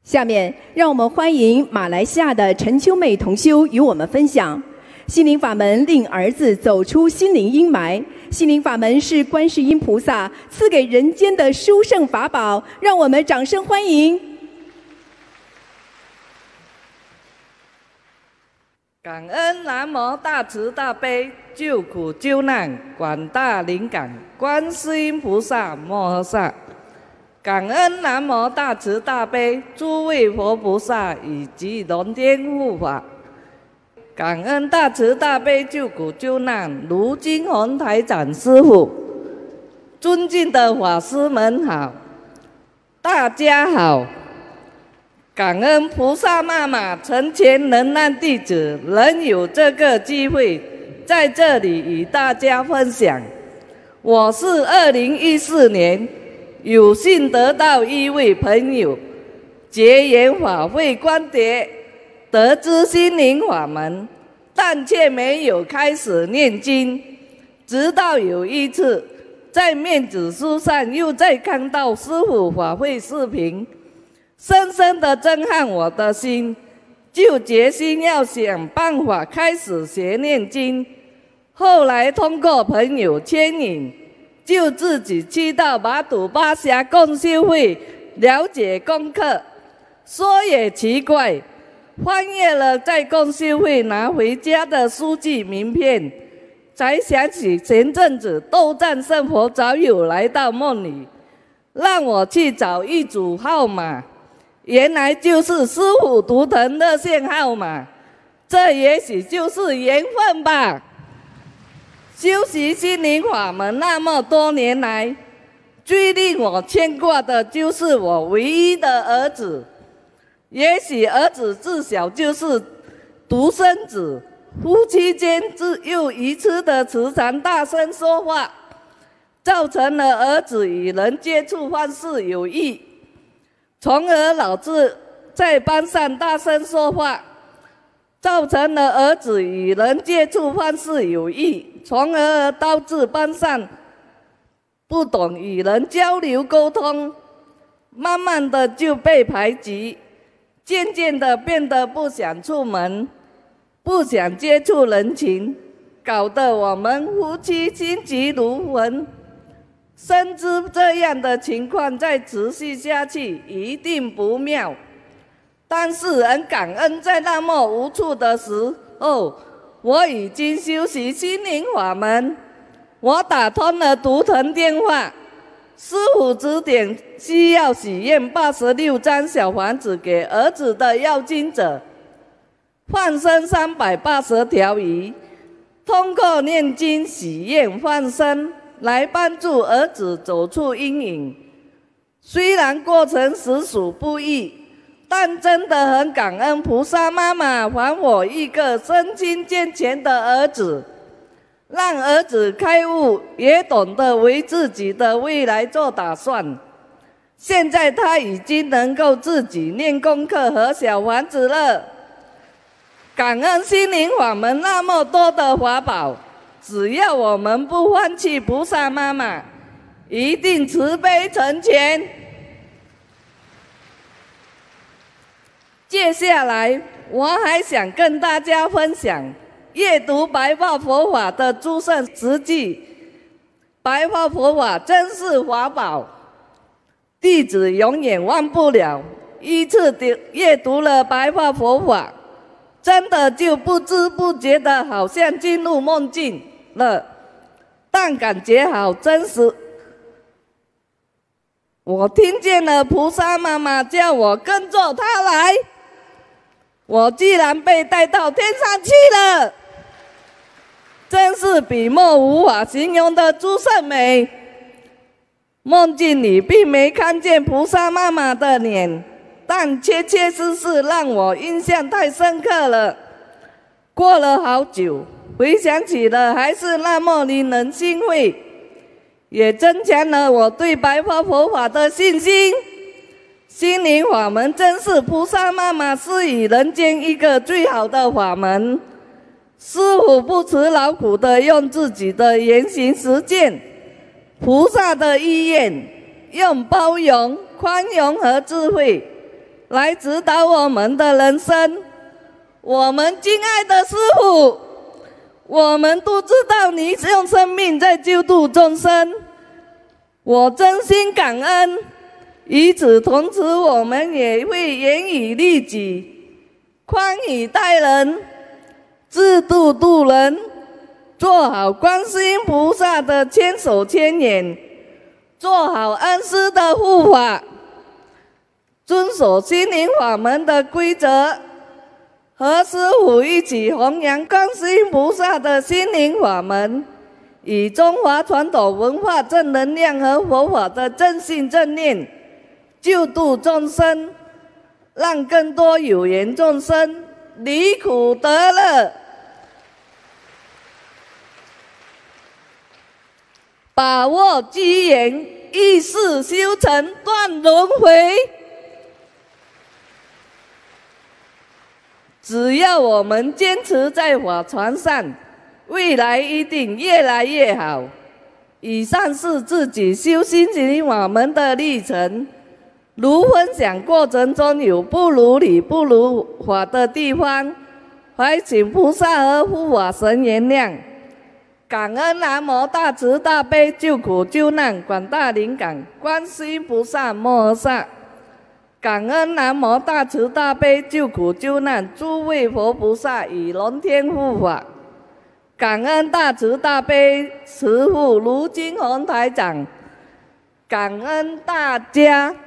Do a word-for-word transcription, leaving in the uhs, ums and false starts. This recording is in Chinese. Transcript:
下面，让我们欢迎马来西亚的陈秋妹同修与我们分享心灵法门令儿子走出心灵阴霾。心灵法门是观世音菩萨赐给人间的殊胜法宝，让我们掌声欢迎。 感恩南无大慈大悲救苦救难广大灵感观世音菩萨摩诃萨。感恩南无大慈大悲诸位佛菩萨以及龙天护法，感恩大慈大悲救苦救难卢金红台长师父，尊敬的法师们好，大家好。感恩菩萨妈妈成全能让弟子能有这个机会在这里与大家分享。我是二零一四年有幸得到一位朋友结缘法会光碟，得知心灵法门，但却没有开始念经。直到有一次在面子书上又再看到师父法会视频，深深地震撼我的心，就决心要想办法开始学念经。后来通过朋友牵引，就自己去到马祖巴峡共修会了解功课。说也奇怪，翻阅了在共修会拿回家的书记名片，才想起前阵子斗战胜佛早有来到梦里，让我去找一组号码，原来就是师父图腾热线号码，这也许就是缘分吧。修习心灵法门那么多年来，最令我牵挂的就是我唯一的儿子。也许儿子自小就是独生子，夫妻间自又一次的时常大声说话，造成了儿子与人接触方式有异，从而导致在班上大声说话，造成了儿子与人接触方式有异，从而导致班上不懂与人交流沟通，慢慢的就被排挤，渐渐的变得不想出门，不想接触人群，搞得我们夫妻心急如焚。深知这样的情况再持续下去一定不妙，但是很感恩在那么无助的时候，我已经修习心灵法门。我打通了图腾电话，师父指点需要许愿八十六张小房子给儿子的要经者，放生三百八十条鱼，通过念经许愿放生来帮助儿子走出阴影。虽然过程实属不易，但真的很感恩菩萨妈妈还我一个身心健全的儿子，让儿子开悟，也懂得为自己的未来做打算。现在他已经能够自己念功课和小房子了。感恩心灵法门那么多的法宝，只要我们不放弃菩萨妈妈，一定慈悲成全。接下来我还想跟大家分享阅读白话佛法的诸圣实际。白话佛法真是法宝，弟子永远忘不了。一次阅读了白话佛法，真的就不知不觉的好像进入梦境了，但感觉好真实。我听见了菩萨妈妈叫我跟着她来，我居然被带到天上去了，真是笔墨无法形容的殊胜美。梦境里并没看见菩萨妈妈的脸，但确确实实让我印象太深刻了。过了好久，回想起了还是那么令人欣慰，也增强了我对白话佛法的信心。心灵法门真是菩萨妈妈施予人间一个最好的法门。师父不辞劳苦的用自己的言行实践菩萨的意愿，用包容、宽容和智慧来指导我们的人生。我们敬爱的师父，我们都知道你用生命在救度众生，我真心感恩。与此同时，我们也会严以律己，宽以待人，自度度人，做好观世音菩萨的千手千眼，做好恩师的护法，遵守心灵法门的规则，和师父一起弘扬观世音菩萨的心灵法门，以中华传统文化正能量和佛法的正信正念，救度众生，让更多有缘众生离苦得乐，把握机缘，一世修成，断轮回。只要我们坚持在法船上，未来一定越来越好。以上是自己修心灵法门的历程，如分享过程中有不如理、不如法的地方，还请菩萨和护法神原谅。感恩南无大慈大悲救苦救难广大灵感观世音菩萨摩诃萨。感恩南无大慈大悲救苦救难诸位佛菩萨与龙天护法。感恩大慈大悲慈父卢金红台长。感恩大家。